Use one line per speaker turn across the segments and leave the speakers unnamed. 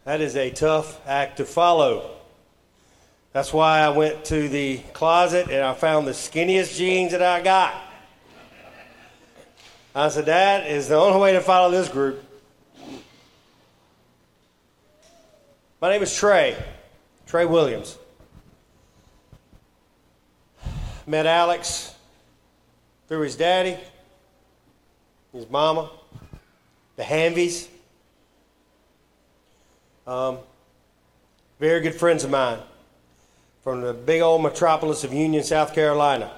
That is a tough act to follow. That's why I went to the closet and I found the skinniest jeans that I got. I said, that is the only way to follow this group. My name is Trey Williams. Met Alex through his daddy, his mama, the Hanvies. Very good friends of mine from the big old metropolis of Union, South Carolina.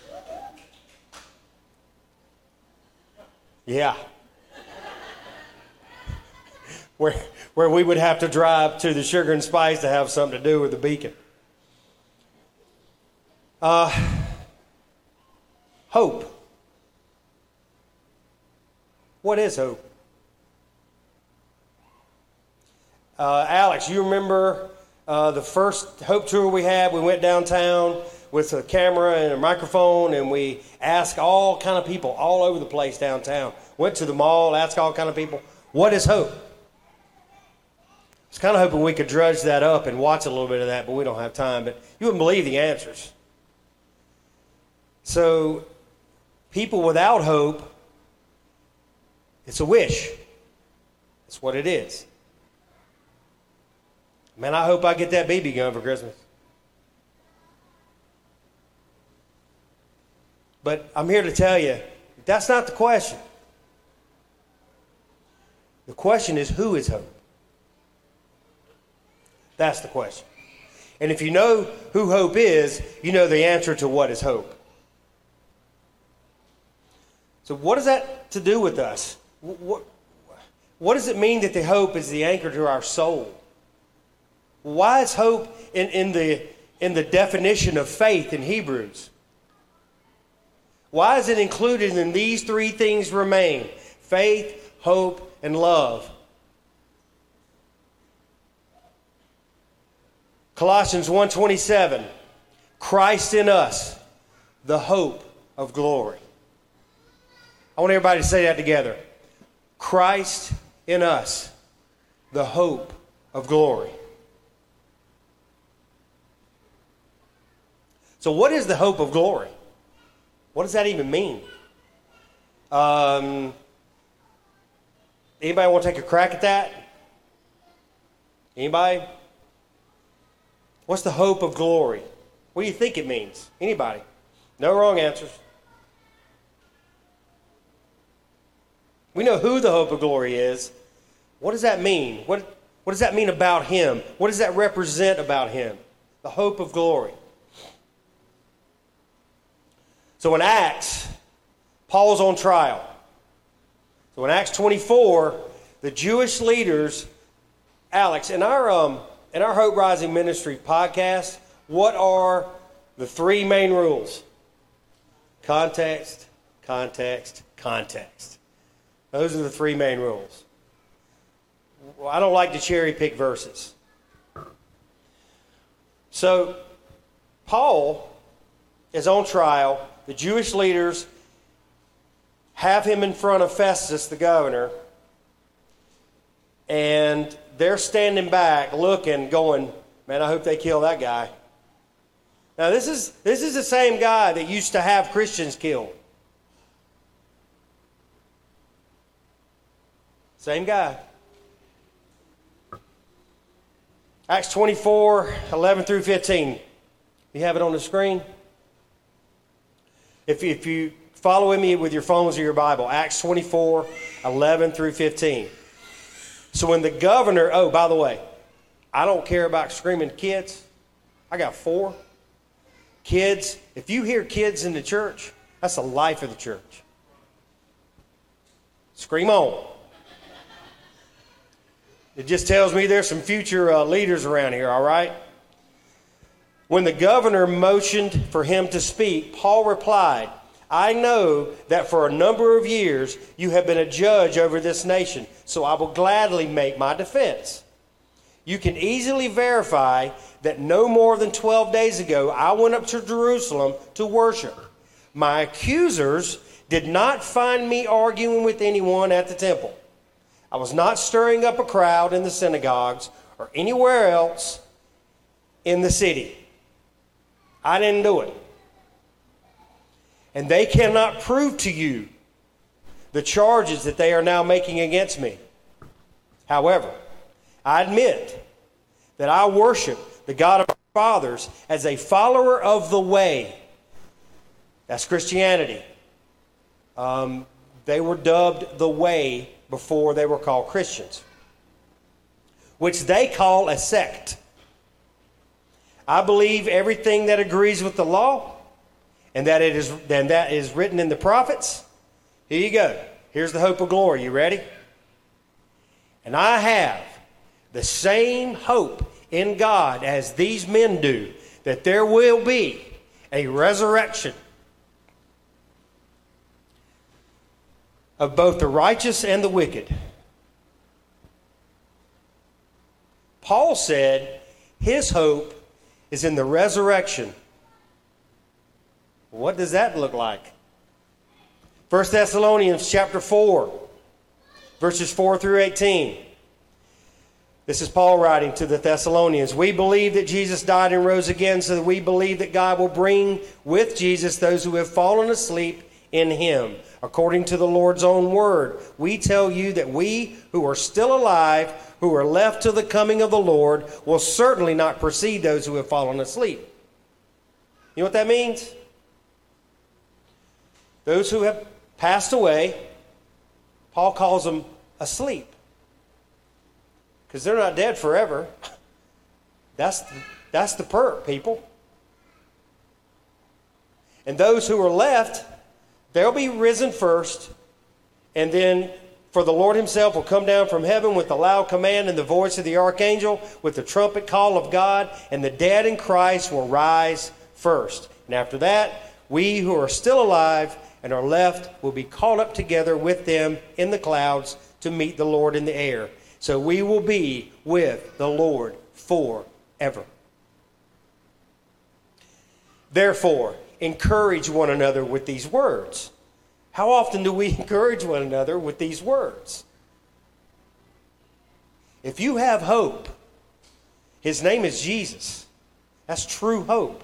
Yeah. Where we would have to drive to the Sugar and Spice to have something to do with the Beacon. Hope. What is hope? Alex, you remember the first Hope tour we had? We went downtown with a camera and a microphone, and we asked all kind of people all over the place downtown. Went to the mall, asked all kind of people, what is hope? I was kind of hoping we could drudge that up and watch a little bit of that, but we don't have time. But you wouldn't believe the answers. So, people without hope, it's a wish. That's what it is. Man, I hope I get that BB gun for Christmas. But I'm here to tell you, that's not the question. The question is, who is hope? That's the question. And if you know who hope is, you know the answer to what is hope. So what does that to do with us? What does it mean that the hope is the anchor to our soul? Why is hope in the definition of faith in Hebrews? Why is it included in these three things remain? Faith, hope, and love. Colossians 1:27, Christ in us, the hope of glory. I want everybody to say that together. Christ in us, the hope of glory. So what is the hope of glory? What does that even mean? Anybody want to take a crack at that? Anybody? What's the hope of glory? What do you think it means? Anybody? No wrong answers. We know who the hope of glory is. What does that mean? What does that mean about him? What does that represent about him? The hope of glory. So in Acts, Paul's on trial. So in Acts 24, the Jewish leaders, Alex, in our Hope Rising Ministry podcast, what are the three main rules? Context, context, context. Those are the three main rules. Well, I don't like to cherry pick verses. So Paul is on trial. The Jewish leaders have him in front of Festus, the governor, and they're standing back looking, going, man, I hope they kill that guy. Now, this is the same guy that used to have Christians killed. Same guy. Acts 24, 11 through 15. You have it on the screen? If you follow with me with your phones or your Bible, Acts 24, 11 through 15. So when the governor, oh, by the way, I don't care about screaming kids. I got 4 kids. If you hear kids in the church, that's the life of the church. Scream on. It just tells me there's some future leaders around here, all right? When the governor motioned for him to speak, Paul replied, I know that for a number of years you have been a judge over this nation, so I will gladly make my defense. You can easily verify that no more than 12 days ago I went up to Jerusalem to worship. My accusers did not find me arguing with anyone at the temple. I was not stirring up a crowd in the synagogues or anywhere else in the city. I didn't do it. And they cannot prove to you the charges that they are now making against me. However, I admit that I worship the God of our fathers as a follower of the way. That's Christianity. They were dubbed the way before they were called Christians, which they call a sect. I believe everything that agrees with the law and that is written in the prophets. Here you go. Here's the hope of glory. You ready? And I have the same hope in God as these men do, that there will be a resurrection of both the righteous and the wicked. Paul said his hope is in the resurrection. What does that look like? 1 Thessalonians chapter 4, verses 4 through 18. This is Paul writing to the Thessalonians. We believe that Jesus died and rose again, so that we believe that God will bring with Jesus those who have fallen asleep in him. According to the Lord's own word, we tell you that we who are still alive, who are left till the coming of the Lord, will certainly not precede those who have fallen asleep. You know what that means? Those who have passed away, Paul calls them asleep. Because they're not dead forever. That's the perk, people. And those who are left, they'll be risen first, and then for the Lord himself will come down from heaven with a loud command and the voice of the archangel, with the trumpet call of God, and the dead in Christ will rise first. And after that, we who are still alive and are left will be caught up together with them in the clouds to meet the Lord in the air. So we will be with the Lord forever. Therefore, encourage one another with these words. How often do we encourage one another with these words? If you have hope, his name is Jesus. That's true hope.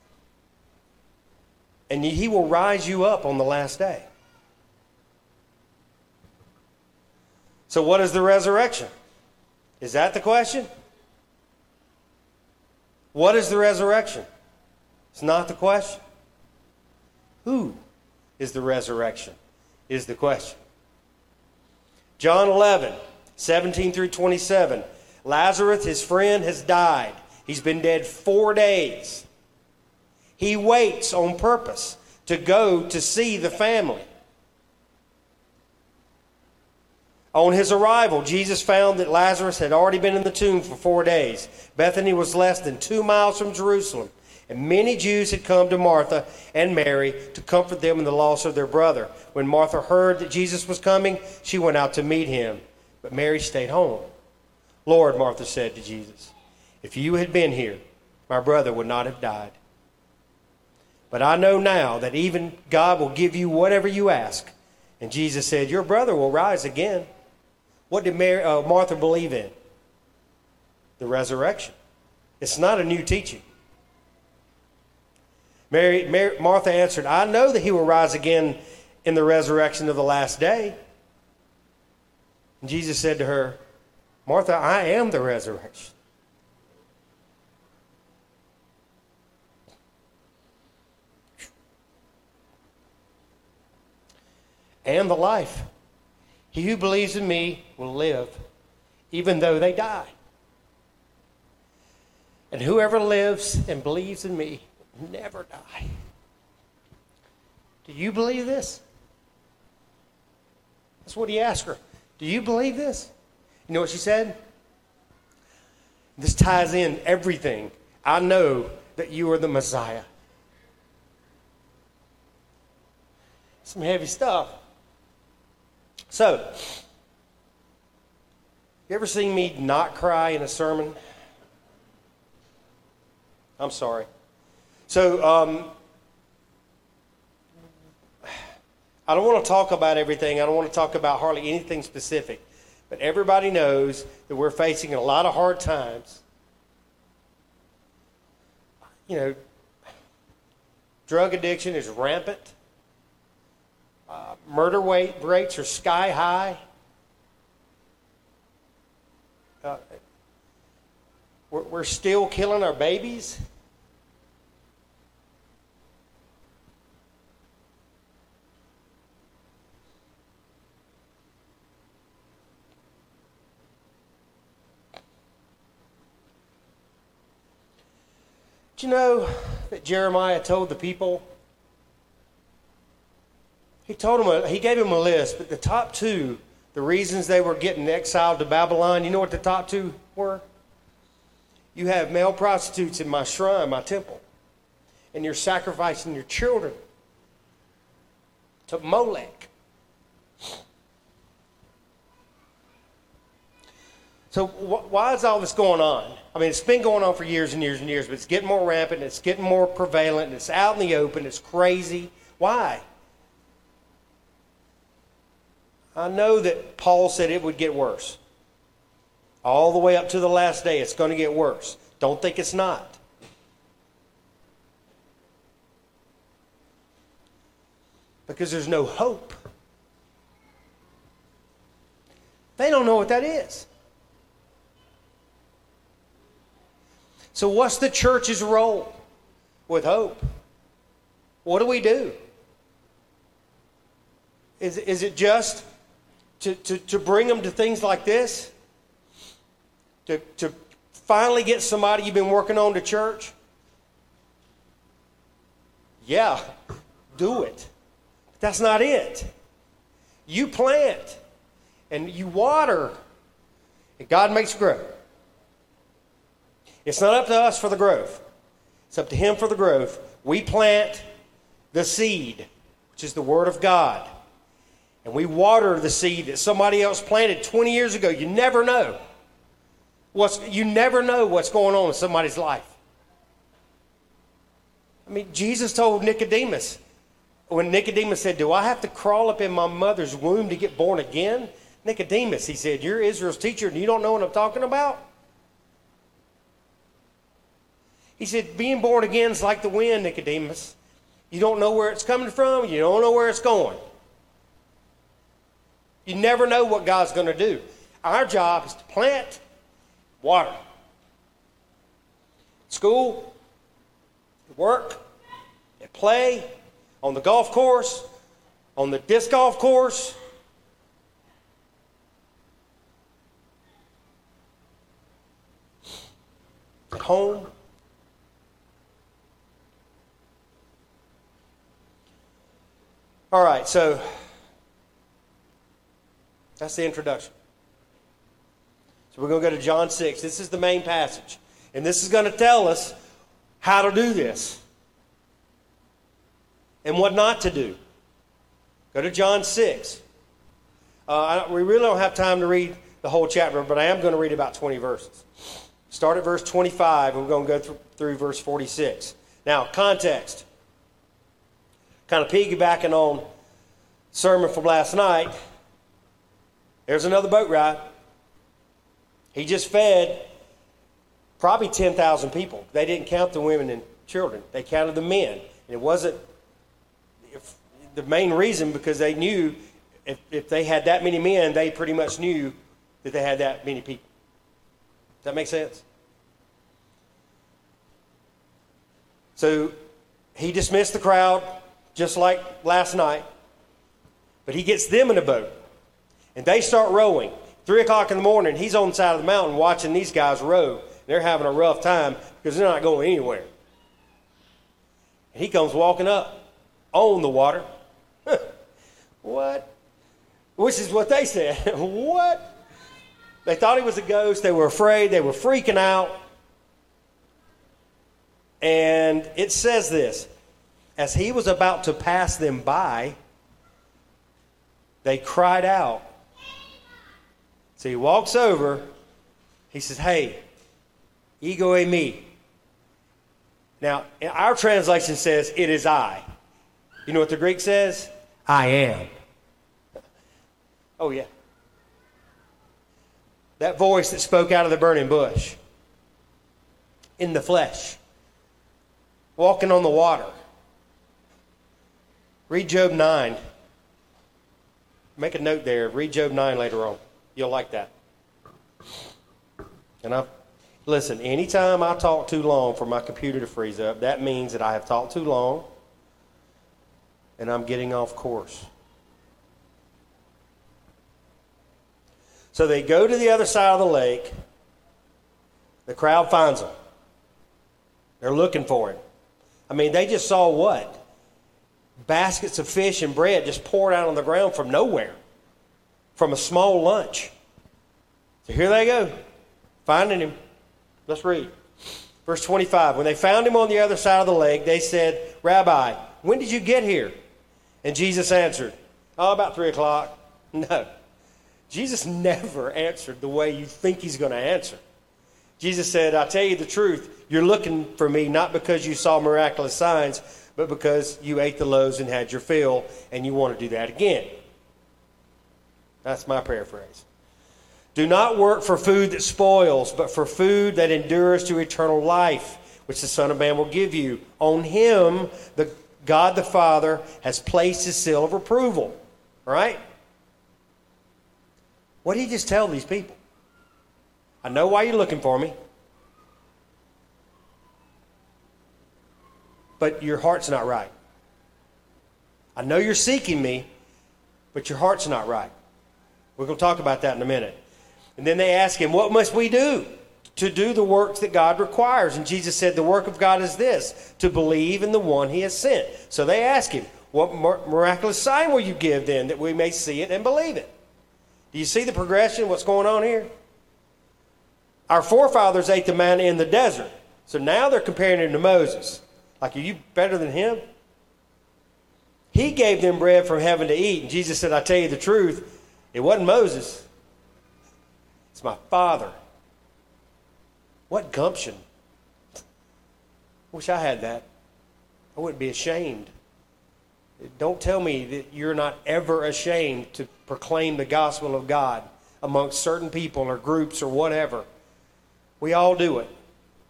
And he will rise you up on the last day. So what is the resurrection? Is that the question? What is the resurrection? It's not the question. Who is the resurrection is the question. John 11, 17 through 27. Lazarus, his friend, has died. He's been dead 4 days. He waits on purpose to go to see the family. On his arrival, Jesus found that Lazarus had already been in the tomb for 4 days. Bethany was less than 2 miles from Jerusalem, and many Jews had come to Martha and Mary to comfort them in the loss of their brother. When Martha heard that Jesus was coming, she went out to meet him, but Mary stayed home. Lord, Martha said to Jesus, if you had been here, my brother would not have died. But I know now that even God will give you whatever you ask. And Jesus said, your brother will rise again. What did Martha believe in? The resurrection. It's not a new teaching. Martha answered, I know that he will rise again in the resurrection of the last day. And Jesus said to her, Martha, I am the resurrection. And the life. He who believes in me will live, even though they die. And whoever lives and believes in me will never die. Do you believe this? That's what he asked her. Do you believe this? You know what she said? This ties in everything. I know that you are the Messiah. Some heavy stuff. So, you ever seen me not cry in a sermon? I'm sorry. So, I don't want to talk about everything. I don't want to talk about hardly anything specific. But everybody knows that we're facing a lot of hard times. You know, drug addiction is rampant. Murder rates are sky high. We're still killing our babies. Do you know that Jeremiah told the people? He gave them a list, but the top two, the reasons they were getting exiled to Babylon, you know what the top two were? You have male prostitutes in my shrine, my temple, and you're sacrificing your children to Molech. So why is all this going on? I mean, it's been going on for years and years and years, but it's getting more rampant, it's getting more prevalent, and it's out in the open, it's crazy. Why? I know that Paul said it would get worse. All the way up to the last day, it's going to get worse. Don't think it's not. Because there's no hope. They don't know what that is. So what's the church's role with hope? What do we do? Is it just to bring them to things like this? To finally get somebody you've been working on to church? Yeah, do it. But that's not it. You plant and you water and God makes grow. It's not up to us for the growth. It's up to Him for the growth. We plant the seed, which is the Word of God. And we water the seed that somebody else planted 20 years ago. You never know. You never know what's going on in somebody's life. I mean, Jesus told Nicodemus, when Nicodemus said, do I have to crawl up in my mother's womb to get born again? Nicodemus, he said, you're Israel's teacher and you don't know what I'm talking about? He said, being born again is like the wind, Nicodemus. You don't know where it's coming from. You don't know where it's going. You never know what God's going to do. Our job is to plant, water. School, at work, at play, on the golf course, on the disc golf course. At home. All right, so that's the introduction. So we're going to go to John 6. This is the main passage. And this is going to tell us how to do this and what not to do. Go to John 6. We really don't have time to read the whole chapter, but I am going to read about 20 verses. Start at verse 25, and we're going to go through verse 46. Now, context. Kind of piggybacking on sermon from last night. There's another boat ride. He just fed probably 10,000 people. They didn't count the women and children. They counted the men. And it wasn't the main reason because they knew if they had that many men, they pretty much knew that they had that many people. Does that make sense? So he dismissed the crowd just like last night. But he gets them in a boat. And they start rowing. 3 o'clock in the morning, he's on the side of the mountain watching these guys row. They're having a rough time because they're not going anywhere. And he comes walking up on the water. What? Which is what they said. What? They thought he was a ghost. They were afraid. They were freaking out. And it says this. As he was about to pass them by, they cried out. So he walks over. He says, hey, ego e me. Now, our translation says, it is I. You know what the Greek says? I am. Oh, yeah. That voice that spoke out of the burning bush. In the flesh. Walking on the water. Read Job 9. Make a note there. Read Job 9 later on. You'll like that. And listen, anytime I talk too long for my computer to freeze up, that means that I have talked too long and I'm getting off course. So they go to the other side of the lake. The crowd finds them. They're looking for him. I mean, they just saw what? Baskets of fish and bread just poured out on the ground from nowhere. From a small lunch. So here they go. Finding him. Let's read. Verse 25. When they found him on the other side of the lake, they said, Rabbi, when did you get here? And Jesus answered, about 3 o'clock. No. Jesus never answered the way you think he's going to answer. Jesus said, I tell you the truth, you're looking for me not because you saw miraculous signs, but because you ate the loaves and had your fill, and you want to do that again. That's my paraphrase. Do not work for food that spoils, but for food that endures to eternal life, which the Son of Man will give you. On him, God the Father has placed his seal of approval. All right? What did he just tell these people? I know why you're looking for me. But your heart's not right. I know you're seeking me, but your heart's not right. We're going to talk about that in a minute. And then they ask him, what must we do to do the works that God requires? And Jesus said, the work of God is this, to believe in the one he has sent. So they ask him, what miraculous sign will you give then that we may see it and believe it? Do you see the progression, what's going on here? Our forefathers ate the manna in the desert. So now they're comparing him to Moses. Like, are you better than him? He gave them bread from heaven to eat. And Jesus said, I tell you the truth, it wasn't Moses. It's my Father. What gumption. Wish I had that. I wouldn't be ashamed. Don't tell me that you're not ever ashamed to proclaim the gospel of God amongst certain people or groups or whatever. We all do it.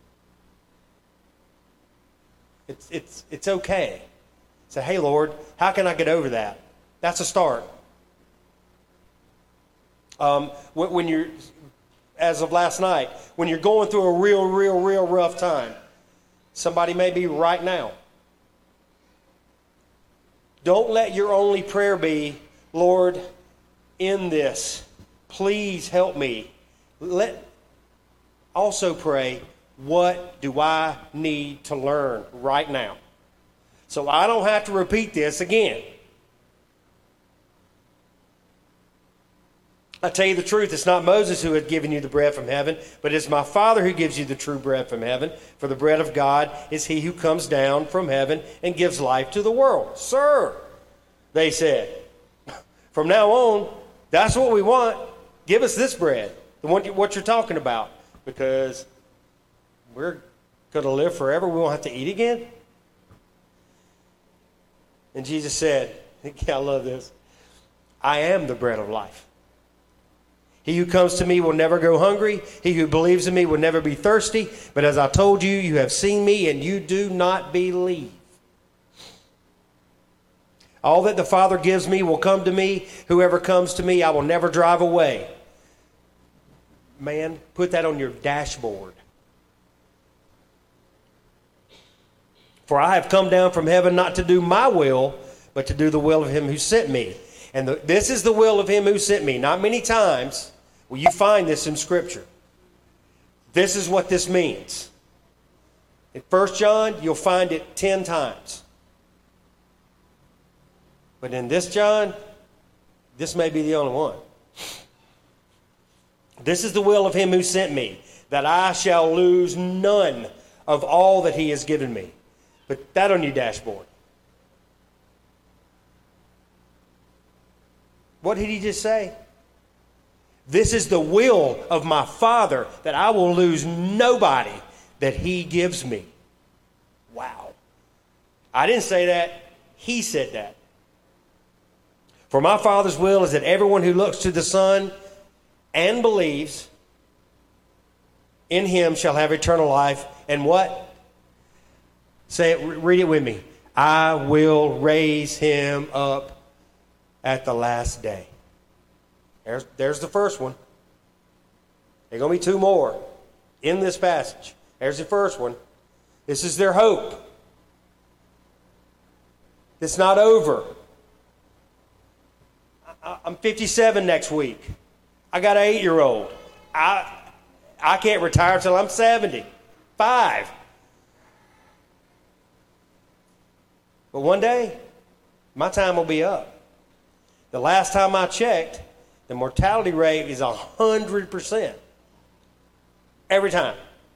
It's okay. Say, hey, Lord, how can I get over that? That's a start. When you're, as of last night, when you're going through a real rough time, somebody may be right now. Don't let your only prayer be, Lord, in this, please help me. Also pray, what do I need to learn right now? So I don't have to repeat this again. I tell you the truth, it's not Moses who has given you the bread from heaven, but it's my Father who gives you the true bread from heaven. For the bread of God is he who comes down from heaven and gives life to the world. Sir, they said, from now on, that's what we want. Give us this bread, what you're talking about, because we're going to live forever. We won't have to eat again. And Jesus said, I love this, I am the bread of life. He who comes to me will never go hungry. He who believes in me will never be thirsty. But as I told you, you have seen me and you do not believe. All that the Father gives me will come to me. Whoever comes to me, I will never drive away. Man, put that on your dashboard. For I have come down from heaven not to do my will, but to do the will of him who sent me. And this is the will of him who sent me. Not many times will you find this in Scripture. This is what this means. In 1 John, you'll find it 10 times. But in this John, this may be the only one. This is the will of him who sent me, that I shall lose none of all that he has given me. Put that on your dashboard. What did he just say? This is the will of my Father, that I will lose nobody that he gives me. Wow. I didn't say that. He said that. For my Father's will is that everyone who looks to the Son and believes in him shall have eternal life. And what? Say it, read it with me. I will raise him up at the last day. There's the first one. There are going to be two more in this passage. There's the first one. This is their hope. It's not over. I'm 57 next week. I got an 8-year-old. I can't retire until I'm 75. But one day, my time will be up. The last time I checked, the mortality rate is 100%. Every time.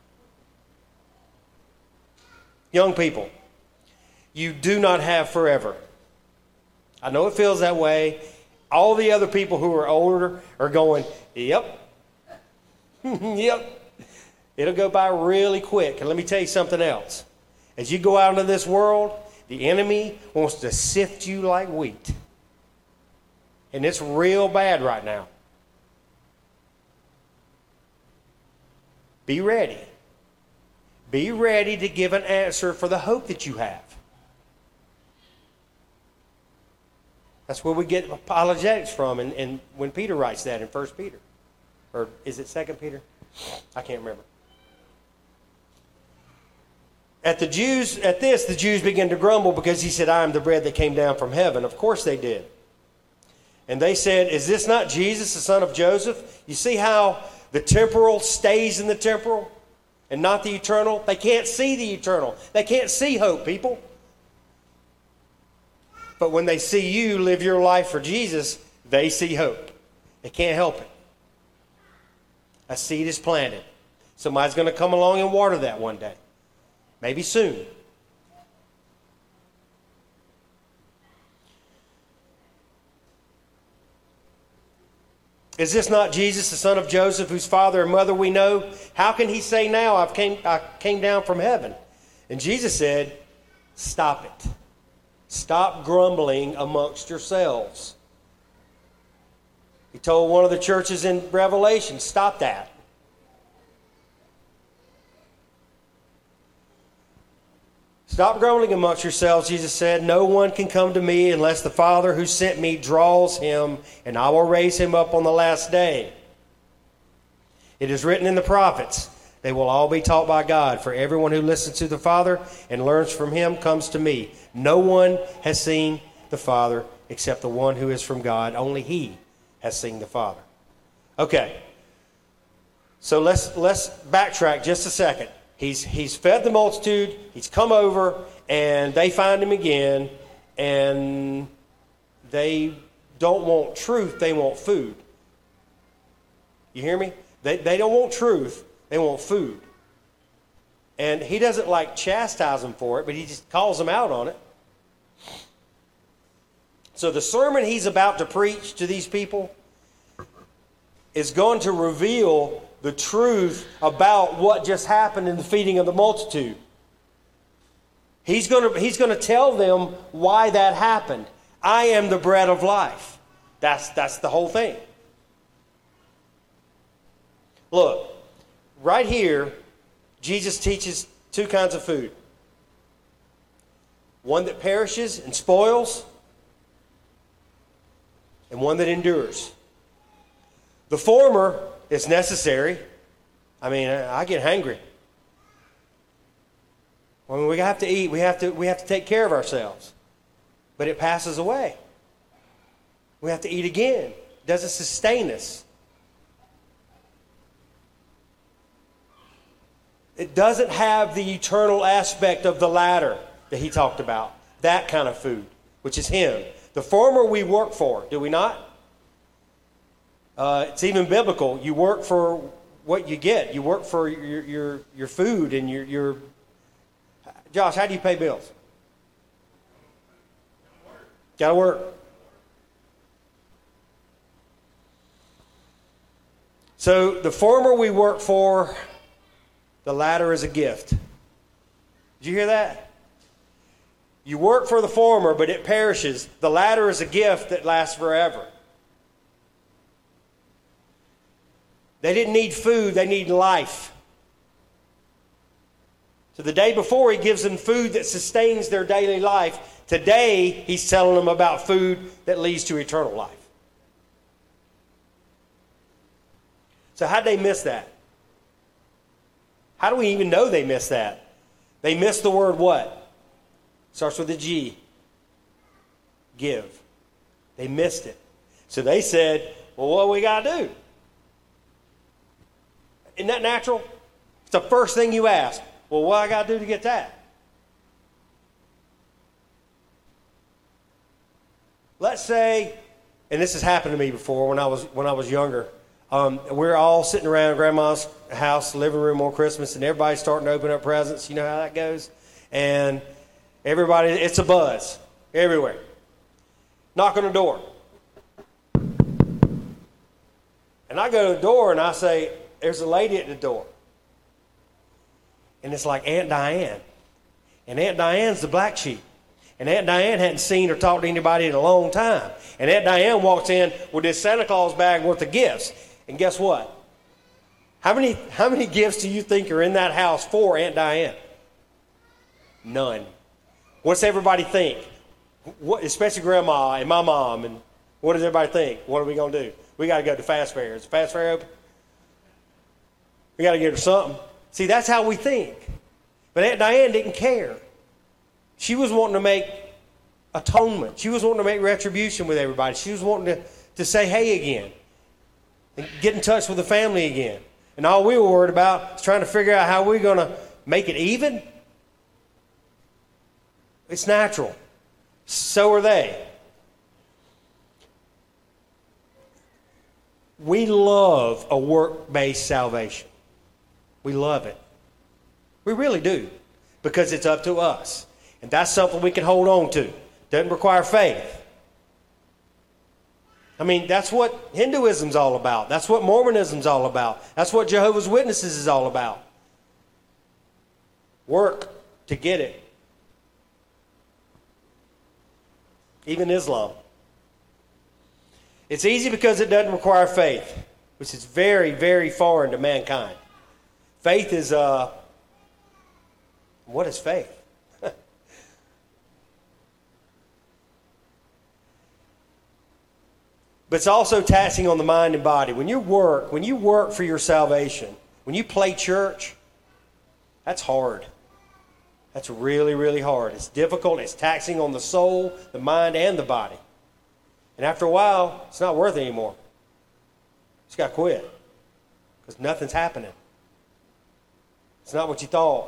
Young people, you do not have forever. I know it feels that way. All the other people who are older are going, yep. Yep. It'll go by really quick. And let me tell you something else. As you go out into this world, the enemy wants to sift you like wheat. And it's real bad right now. Be ready. Be ready to give an answer for the hope that you have. That's where we get apologetics from, and when Peter writes that in 1 Peter. Or is it 2 Peter? I can't remember. At the Jews began to grumble because he said, I am the bread that came down from heaven. Of course they did. And they said, is this not Jesus, the son of Joseph? You see how the temporal stays in the temporal and not the eternal? They can't see the eternal. They can't see hope, people. But when they see you live your life for Jesus, they see hope. They can't help it. A seed is planted. Somebody's going to come along and water that one day. Maybe soon. Is this not Jesus, the son of Joseph, whose father and mother we know? How can he say now, I came down from heaven? And Jesus said, stop it. Stop grumbling amongst yourselves. He told one of the churches in Revelation, stop that. Stop grumbling amongst yourselves, Jesus said. No one can come to me unless the Father who sent me draws him, and I will raise him up on the last day. It is written in the prophets, they will all be taught by God, for everyone who listens to the Father and learns from him comes to me. No one has seen the Father except the one who is from God. Only he has seen the Father. Okay, so let's backtrack just a second. He's fed the multitude, he's come over, and they find him again, and they don't want truth, they want food. You hear me? They don't want truth, they want food. And he doesn't chastise them for it, but he just calls them out on it. So the sermon he's about to preach to these people is going to reveal the truth about what just happened in the feeding of the multitude. He's going to tell them why that happened. I am the bread of life. That's the whole thing. Look, right here, Jesus teaches two kinds of food. One that perishes and spoils, and one that endures. The former is necessary. I mean, I get hungry. When we have to eat, we have to take care of ourselves. But it passes away. We have to eat again. It doesn't sustain us. It doesn't have the eternal aspect of the latter that he talked about. That kind of food, which is him. The former we work for, do we not? It's even biblical. You work for what you get. You work for your food and your. Josh, how do you pay bills? Got to work. So the former we work for, the latter is a gift. Did you hear that? You work for the former, but it perishes. The latter is a gift that lasts forever. They didn't need food, they need life. So the day before, he gives them food that sustains their daily life. Today, he's telling them about food that leads to eternal life. So how'd they miss that? How do we even know they missed that? They missed the word what? Starts with a G. Give. They missed it. So they said, well, what do we got to do? Isn't that natural? It's the first thing you ask. Well, what I got to do to get that? Let's say, and this has happened to me before when I was younger. We're all sitting around Grandma's house, living room on Christmas, and everybody's starting to open up presents. You know how that goes? And everybody, it's a buzz everywhere. Knock on the door. And I go to the door and I say, there's a lady at the door. And it's like Aunt Diane. And Aunt Diane's the black sheep. And Aunt Diane hadn't seen or talked to anybody in a long time. And Aunt Diane walks in with this Santa Claus bag worth of gifts. And guess what? How many gifts do you think are in that house for Aunt Diane? None. What's everybody think? Especially Grandma and my mom. And what does everybody think? What are we going to do? We got to go to Fast Fair. Is the Fast Fair open? We got to get her something. See, that's how we think. But Aunt Diane didn't care. She was wanting to make atonement. She was wanting to make retribution with everybody. She was wanting to say hey again. And get in touch with the family again. And all we were worried about is trying to figure out how we're going to make it even. It's natural. So are they. We love a work-based salvation. We love it. We really do. Because it's up to us. And that's something we can hold on to. Doesn't require faith. I mean, that's what Hinduism's all about. That's what Mormonism's all about. That's what Jehovah's Witnesses is all about. Work to get it. Even Islam. It's easy because it doesn't require faith, which is very, very foreign to mankind. Faith is, what is faith? But it's also taxing on the mind and body. When you work for your salvation, when you play church, that's hard. That's really, really hard. It's difficult. It's taxing on the soul, the mind, and the body. And after a while, it's not worth it anymore. You just got to quit. Because nothing's happening. It's not what you thought.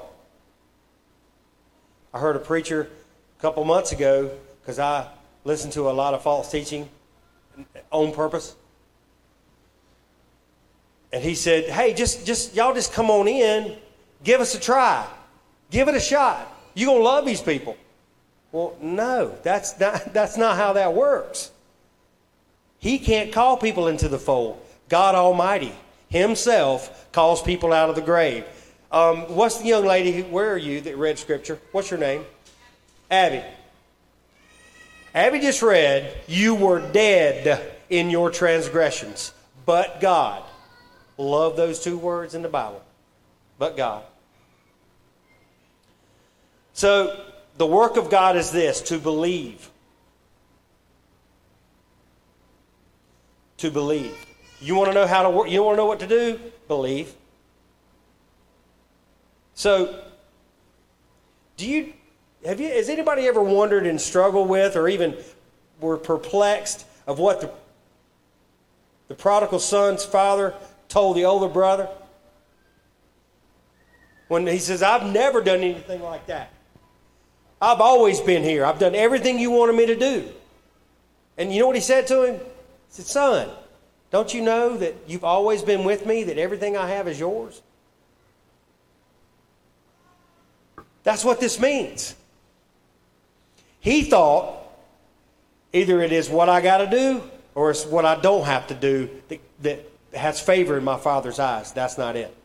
I heard a preacher a couple months ago, because I listened to a lot of false teaching on purpose. And he said, hey, y'all just come on in, give us a try. Give it a shot. You're going to love these people. Well, no, that's not how that works. He can't call people into the fold. God Almighty himself calls people out of the grave. What's the young lady, where are you that read scripture? What's your name? Abby. Abby just read, you were dead in your transgressions, but God. Love those two words in the Bible. But God. So, the work of God is this, to believe. To believe. You want to know how to work? You want to know what to do? Believe. So, has anybody ever wondered and struggled with, or even were perplexed of what the prodigal son's father told the older brother? When he says, I've never done anything like that. I've always been here. I've done everything you wanted me to do. And you know what he said to him? He said, son, don't you know that you've always been with me, that everything I have is yours? That's what this means. He thought either it is what I got to do or it's what I don't have to do that has favor in my Father's eyes. That's not it.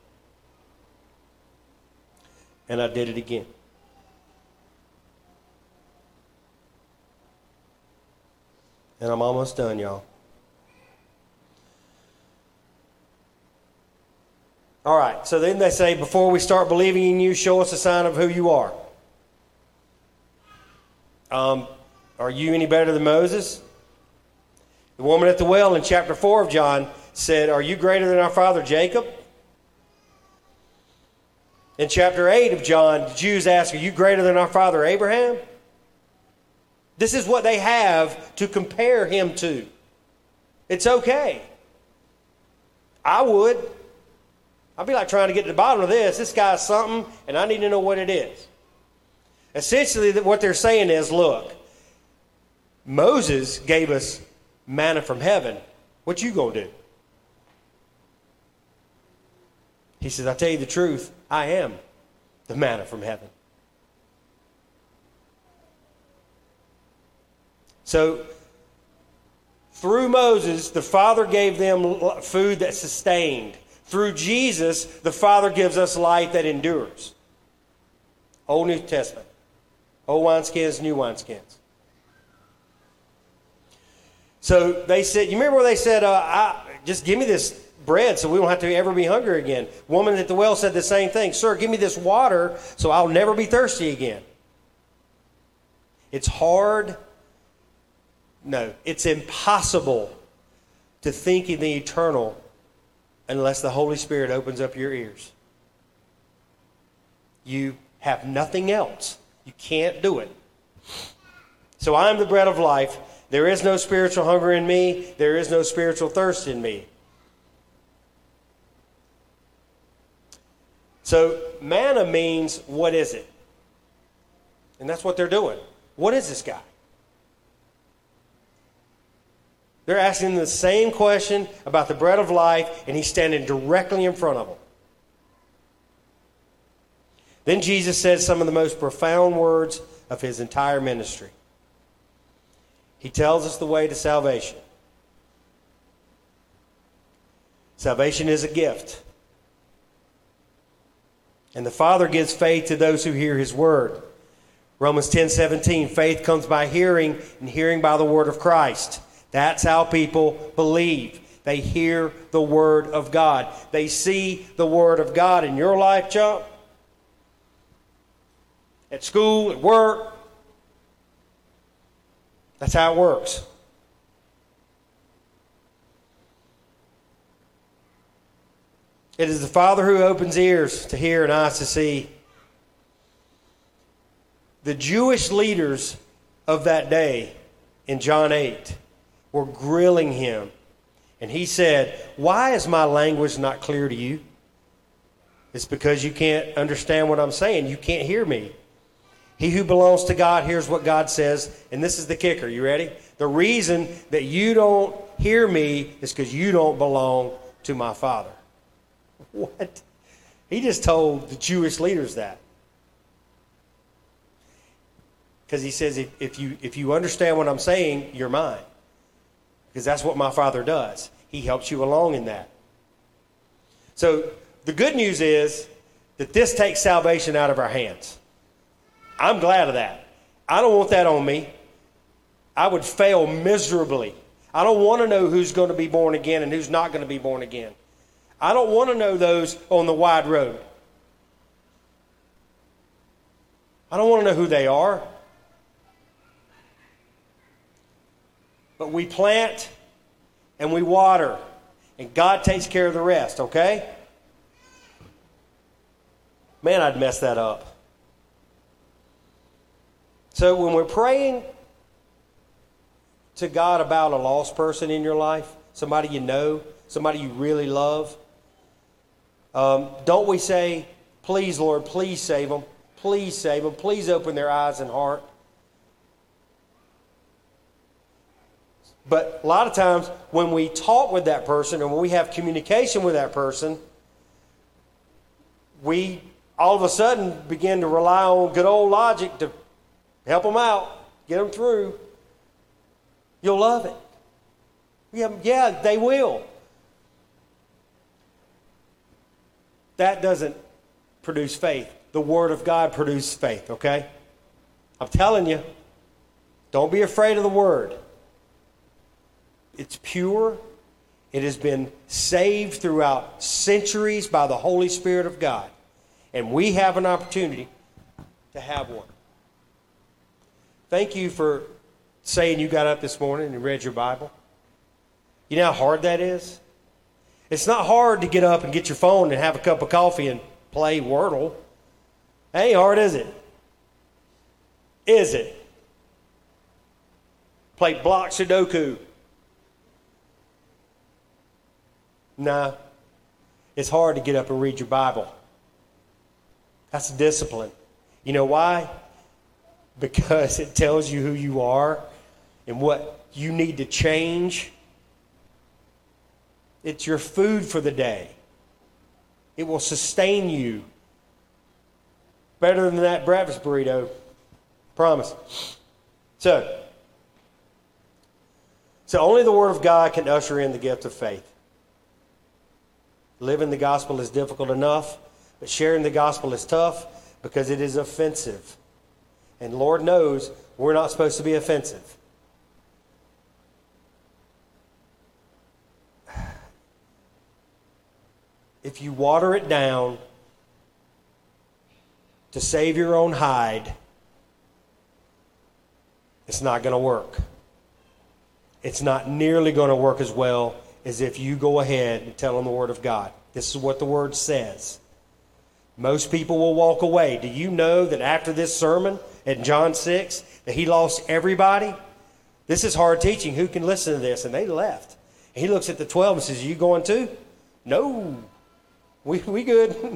And I did it again. And I'm almost done, y'all. All right, so then they say, before we start believing in you, show us a sign of who you are. Are you any better than Moses? The woman at the well in chapter 4 of John said, are you greater than our father Jacob? In chapter 8 of John, the Jews ask, are you greater than our father Abraham? This is what they have to compare him to. It's okay. I would. I'd be like trying to get to the bottom of this. This guy's something, and I need to know what it is. Essentially, what they're saying is, look, Moses gave us manna from heaven. What you gonna do? He says, I tell you the truth, I am the manna from heaven. So, through Moses, the Father gave them food that sustained. Through Jesus, the Father gives us life that endures. Old New Testament. Old wineskins, new wineskins. So they said, you remember where they said, just give me this bread so we don't have to ever be hungry again. Woman at the well said the same thing. Sir, give me this water so I'll never be thirsty again. It's hard. No, it's impossible to think in the eternal unless the Holy Spirit opens up your ears. You have nothing else. You can't do it. So I am the bread of life. There is no spiritual hunger in me. There is no spiritual thirst in me. So manna means, what is it? And that's what they're doing. What is this guy? They're asking the same question about the bread of life, and he's standing directly in front of them. Then Jesus says some of the most profound words of his entire ministry. He tells us the way to salvation. Salvation is a gift. And the Father gives faith to those who hear his word. Romans 10:17, faith comes by hearing, and hearing by the word of Christ. That's how people believe. They hear the word of God. They see the word of God in your life, Chump. At school, at work. That's how it works. It is the Father who opens ears to hear and eyes to see. The Jewish leaders of that day in John 8 were grilling him. And he said, why is my language not clear to you? It's because you can't understand what I'm saying. You can't hear me. He who belongs to God hears what God says. And this is the kicker. You ready? The reason that you don't hear me is because you don't belong to my Father. What? He just told the Jewish leaders that. Because he says, if you understand what I'm saying, you're mine. Because that's what my Father does. He helps you along in that. So the good news is that this takes salvation out of our hands. I'm glad of that. I don't want that on me. I would fail miserably. I don't want to know who's going to be born again and who's not going to be born again. I don't want to know those on the wide road. I don't want to know who they are. But we plant and we water, and God takes care of the rest, okay? Man, I'd mess that up. So when we're praying to God about a lost person in your life, somebody you know, somebody you really love, don't we say, please, Lord, please save them. Please save them. Please open their eyes and heart. But a lot of times when we talk with that person and when we have communication with that person, we all of a sudden begin to rely on good old logic to help them out, get them through. You'll love it. Yeah, they will. That doesn't produce faith. The Word of God produces faith, okay? I'm telling you, don't be afraid of the Word. It's pure, It has been saved throughout centuries by the Holy Spirit of God. And we have an opportunity to have one. Thank you for saying you got up this morning and read your Bible. You know how hard that is? It's not hard to get up and get your phone and have a cup of coffee and play Wordle. It ain't hard, is it? Is it? Play block Sudoku. Nah. It's hard to get up and read your Bible. That's discipline. You know why? Because it tells you who you are and what you need to change. It's your food for the day. It will sustain you. Better than that breakfast burrito. Promise. So only the Word of God can usher in the gift of faith. Living the gospel is difficult enough, but sharing the gospel is tough because it is offensive. And Lord knows we're not supposed to be offensive. If you water it down to save your own hide, it's not going to work. It's not nearly going to work as well as if you go ahead and tell them the Word of God. This is what the Word says. Most people will walk away. Do you know that after this sermon in John 6, that he lost everybody? This is hard teaching. Who can listen to this? And they left. And he looks at the 12 and says, "Are you going too?" No. We good.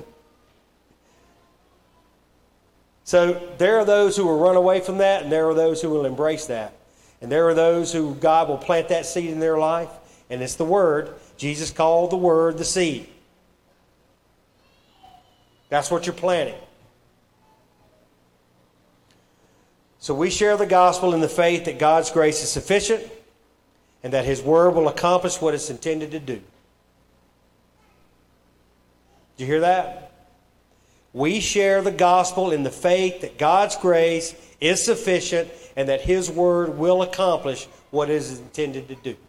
So there are those who will run away from that, and there are those who will embrace that. And there are those who God will plant that seed in their life, and it's the Word. Jesus called the Word the seed. That's what you're planting. So we share the gospel in the faith that God's grace is sufficient and that His Word will accomplish what it's intended to do. Did you hear that? We share the gospel in the faith that God's grace is sufficient and that His Word will accomplish what it is intended to do.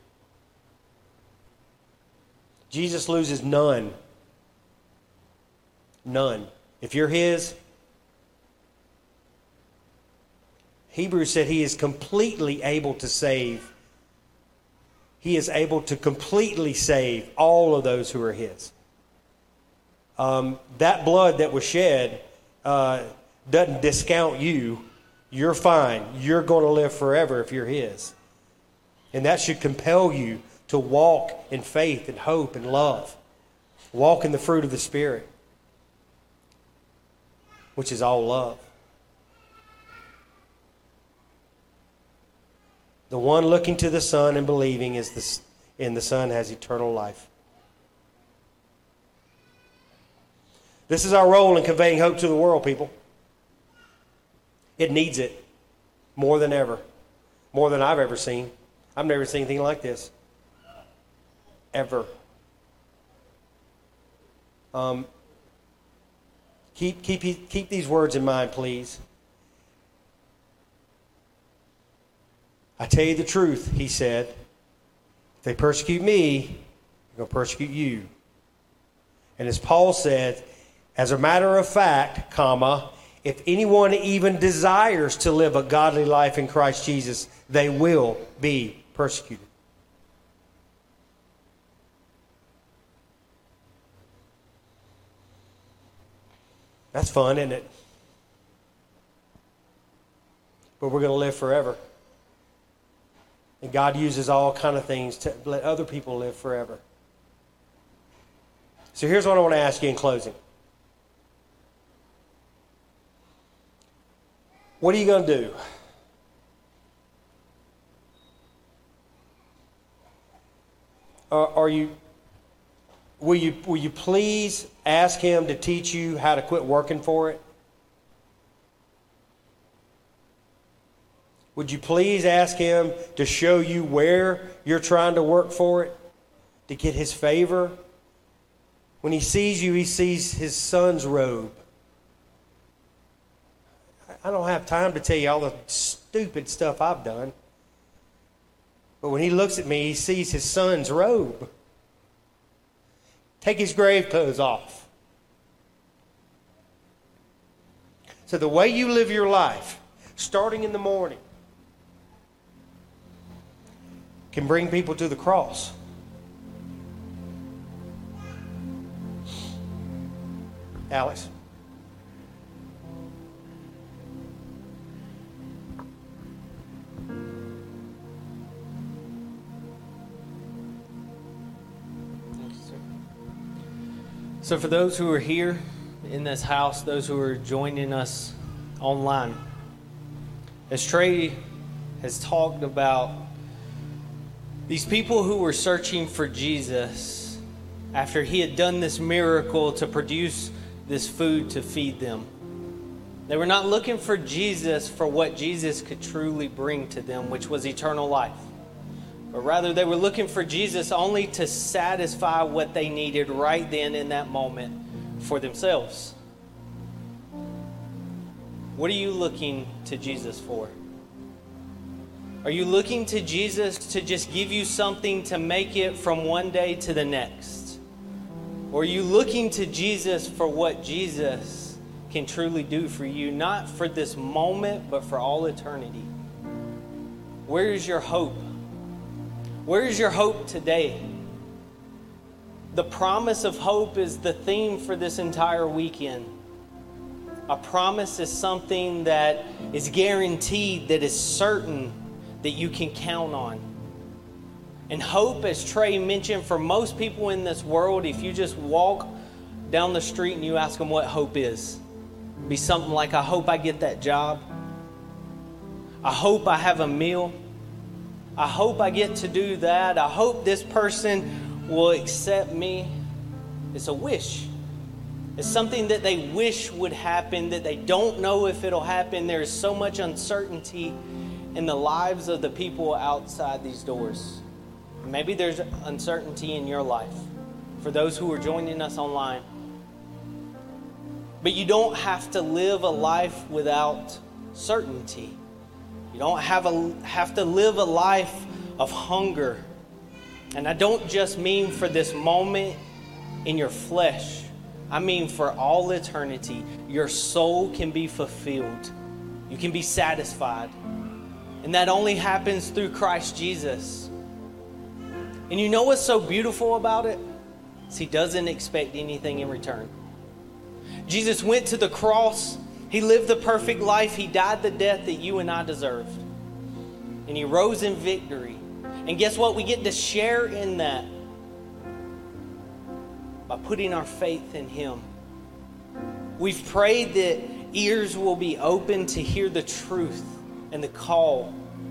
Jesus loses none. None. If you're His, Hebrews said He is completely able to save. He is able to completely save all of those who are His. That blood that was shed doesn't discount you. You're fine. You're going to live forever if you're His. And that should compel you to walk in faith and hope and love. Walk in the fruit of the Spirit, which is all love. The one looking to the Son and believing in the Son has eternal life. This is our role in conveying hope to the world, people. It needs it more than ever. More than I've ever seen. I've never seen anything like this. Ever. Keep these words in mind, please. I tell you the truth, He said. If they persecute me, they're going to persecute you. And as Paul said, as a matter of fact, if anyone even desires to live a godly life in Christ Jesus, they will be persecuted. That's fun, isn't it? But we're going to live forever. And God uses all kind of things to let other people live forever. So here's what I want to ask you in closing. What are you going to do? Will you please ask Him to teach you how to quit working for it? Would you please ask Him to show you where you're trying to work for it? To get His favor? When He sees you, He sees His Son's robe. I don't have time to tell you all the stupid stuff I've done. But when He looks at me, He sees His Son's robe. take his grave clothes off. So the way you live your life, starting in the morning, can bring people to the cross. Alex.
So for those who are here in this house, those who are joining us online, as Trey has talked about, these people who were searching for Jesus after he had done this miracle to produce this food to feed them. They were not looking for Jesus for what Jesus could truly bring to them, which was eternal life. But rather, they were looking for Jesus only to satisfy what they needed right then in that moment for themselves. What are you looking to Jesus for? Are you looking to Jesus to just give you something to make it from one day to the next? Or are you looking to Jesus for what Jesus can truly do for you, not for this moment, but for all eternity? Where is your hope? Where is your hope today? The promise of hope is the theme for this entire weekend. A promise is something that is guaranteed, that is certain, that you can count on. And hope, as Trey mentioned, for most people in this world, if you just walk down the street and you ask them what hope is, it'd be something like, I hope I get that job. I hope I have a meal. I hope I get to do that. I hope this person will accept me. It's a wish. It's something that they wish would happen, that they don't know if it'll happen. There is so much uncertainty in the lives of the people outside these doors. Maybe there's uncertainty in your life for those who are joining us online. But you don't have to live a life without certainty. You don't have to live a life of hunger. And I don't just mean for this moment in your flesh. I mean for all eternity. Your soul can be fulfilled. You can be satisfied. And that only happens through Christ Jesus. And you know what's so beautiful about it? Is he doesn't expect anything in return. Jesus went to the cross. He lived the perfect life. He died the death that you and I deserved. And he rose in victory. And guess what? We get to share in that by putting our faith in him. We've prayed that ears will be open to hear the truth and the call.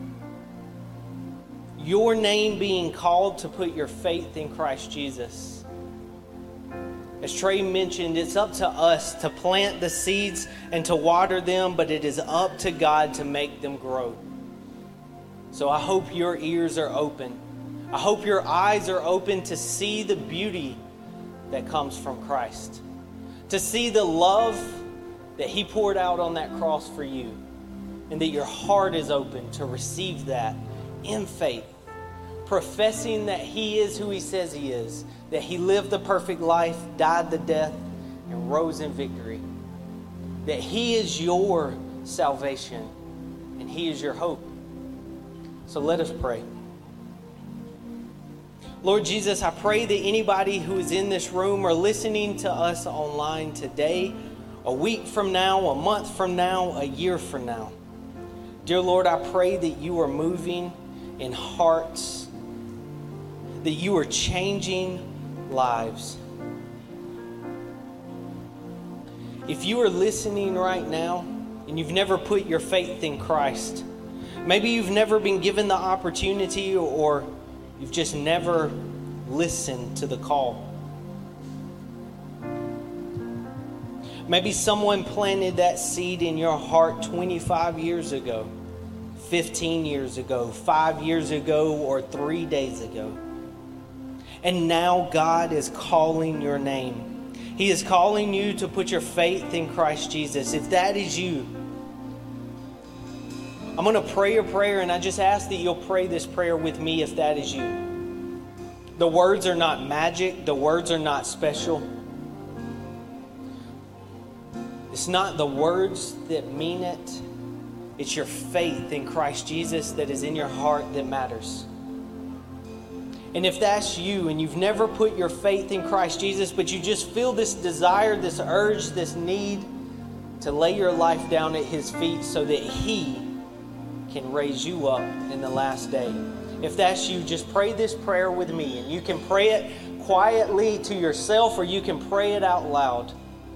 Your name being called to put your faith in Christ Jesus. As Trey mentioned, it's up to us to plant the seeds and to water them, but it is up to God to make them grow. So I hope your ears are open. I hope your eyes are open to see the beauty that comes from Christ. To see the love that he poured out on that cross for you. And that your heart is open to receive that in faith. Professing that he is who he says he is. That he lived the perfect life, died the death, and rose in victory. That he is your salvation. And he is your hope. So let us pray. Lord Jesus, I pray that anybody who is in this room or listening to us online today, a week from now, a month from now, a year from now, dear Lord, I pray that you are moving in hearts, that you are changing lives. If you are listening right now and you've never put your faith in Christ, maybe you've never been given the opportunity or you've just never listened to the call. Maybe someone planted that seed in your heart 25 years ago, 15 years ago, 5 years ago, or 3 days ago. And now God is calling your name. He is calling you to put your faith in Christ Jesus. If that is you, I'm going to pray a prayer, and I just ask that you'll pray this prayer with me if that is you. The words are not magic. The words are not special. It's not the words that mean it. It's your faith in Christ Jesus that is in your heart that matters. And if that's you and you've never put your faith in Christ Jesus, but you just feel this desire, this urge, this need to lay your life down at His feet so that He can raise you up in the last day. If that's you, just pray this prayer with me. And you can pray it quietly to yourself or you can pray it out loud.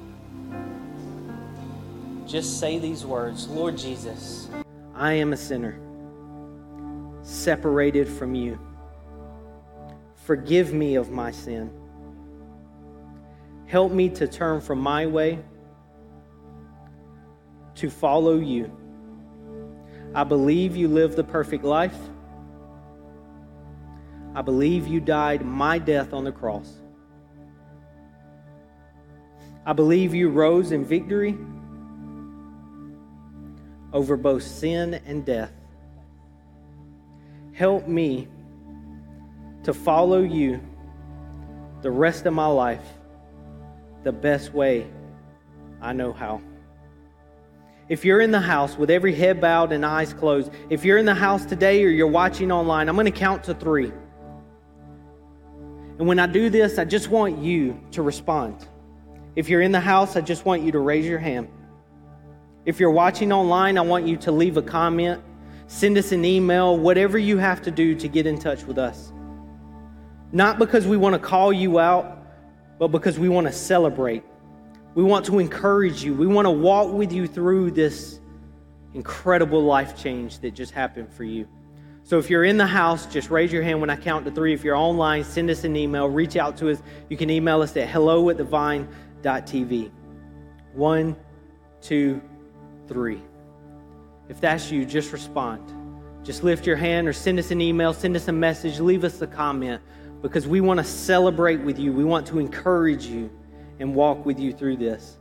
Just say these words. Lord Jesus, I am a sinner, separated from you. Forgive me of my sin. Help me to turn from my way to follow you. I believe you lived the perfect life. I believe you died my death on the cross. I believe you rose in victory over both sin and death. Help me to follow you the rest of my life the best way I know how. If you're in the house with every head bowed and eyes closed, if you're in the house today or you're watching online, I'm going to count to 3. And when I do this, I just want you to respond. If you're in the house, I just want you to raise your hand. If you're watching online, I want you to leave a comment, send us an email, whatever you have to do to get in touch with us. Not because we want to call you out, but because we want to celebrate. We want to encourage you. We want to walk with you through this incredible life change that just happened for you. So if you're in the house, just raise your hand when I count to 3. If you're online, send us an email. Reach out to us. You can email us at hello@thevine.tv. 1, 2, 3. If that's you, just respond. Just lift your hand or send us an email, send us a message, leave us a comment, because we want to celebrate with you. We want to encourage you and walk with you through this.